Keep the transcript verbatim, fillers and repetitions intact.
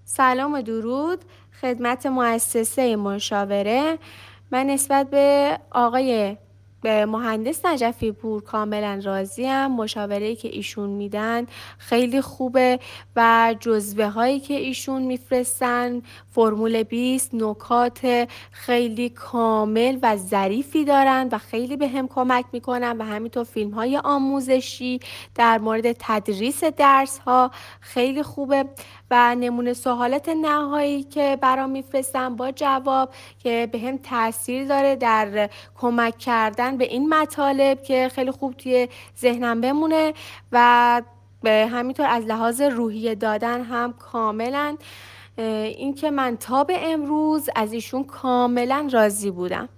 سلام و درود خدمت مؤسسه مشاوره. من نسبت به آقای به مهندس نجفی پور کاملا راضیم. مشاوره‌ای که ایشون میدن خیلی خوبه و جزوه هایی که ایشون میفرستن فرمول بیست نکات خیلی کامل و ظریفی دارن و خیلی به هم کمک میکنن و همینطور فیلم های آموزشی در مورد تدریس درس ها خیلی خوبه و نمونه سوالات نهایی که برام میفرستن با جواب که به هم تاثیر داره در کمک کردن به این مطالب که خیلی خوب توی ذهنم بمونه و به همینطور از لحاظ روحیه دادن هم کاملا این که من تا به امروز از ایشون کاملا راضی بودم.